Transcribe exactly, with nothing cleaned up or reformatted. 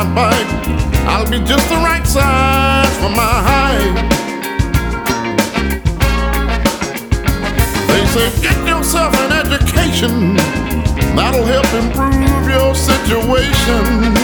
bike. I'll be just the right size for my height. They say get yourself an education, that'll help improve your situation.